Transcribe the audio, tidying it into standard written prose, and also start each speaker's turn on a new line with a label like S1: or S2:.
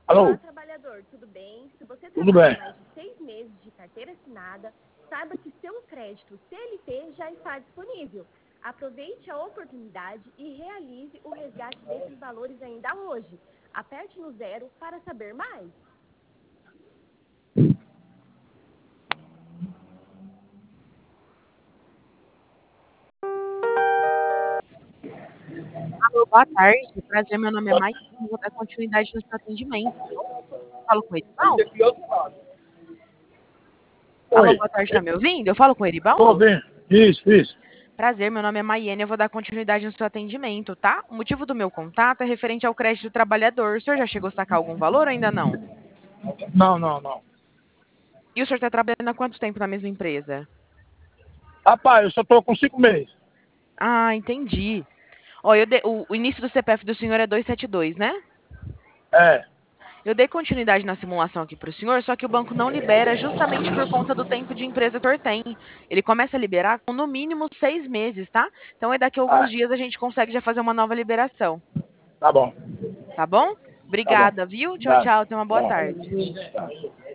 S1: Olá,
S2: Alô?
S1: trabalhador, tudo bem? Se você
S2: Tudo
S1: trabalha
S2: bem.
S1: mais de 6 meses de carteira assinada, saiba que seu crédito CLT já está disponível. Aproveite a oportunidade e realize o resgate desses valores ainda hoje. Aperte no 0 para saber mais.
S3: Alô, boa tarde. Prazer, meu nome é Maia. Vou dar continuidade no seu atendimento. Falo com o Eribaldo? Alô,
S2: Oi,
S3: boa tarde, tá me ouvindo? Eu falo com o
S2: tô
S3: Eribaldo?
S2: bem. Isso.
S3: Prazer, meu nome é Maiane, eu vou dar continuidade no seu atendimento, tá? O motivo do meu contato é referente ao crédito do trabalhador. O senhor já chegou a sacar algum valor ou ainda não?
S2: Não.
S3: E o senhor está trabalhando há quanto tempo na mesma empresa?
S2: Rapaz, eu só tô com 5 meses.
S3: Ah, entendi. Ó, o início do CPF do senhor é 272, né?
S2: É,
S3: Eu dei continuidade na simulação aqui para o senhor, só que o banco não libera justamente por conta do tempo de empresa que o senhor tem. Ele começa a liberar com no mínimo 6 meses, tá? Então, daqui a alguns
S2: ah,
S3: dias a gente consegue já fazer uma nova liberação,
S2: tá bom.
S3: tá bom?
S2: Tá bom.
S3: Obrigada, viu? Tchau,
S2: Nada.
S3: tchau. Tenha uma boa
S2: Tchau.
S3: tarde.
S2: Tá.